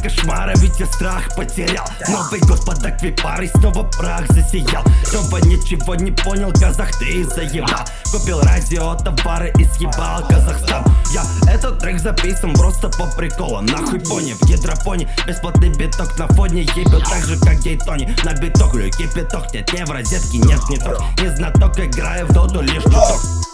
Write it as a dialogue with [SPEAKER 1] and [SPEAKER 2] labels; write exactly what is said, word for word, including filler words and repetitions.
[SPEAKER 1] кошмара, ведь я страх потерял. Новый год под аквипарой, снова прах засиял. Снова ничего не понял, казах, ты заебал. Купил радио, товары и съебал Казахстан. Я этот трек записан просто по приколу. Нахуй пони, в гидропоне бесплатный биток на фоне. Ебет так же, как гей Тони. На биток, кипяток, нет, не в розетке, нет, не ток. Не знаток, играю в доту лишь чуток.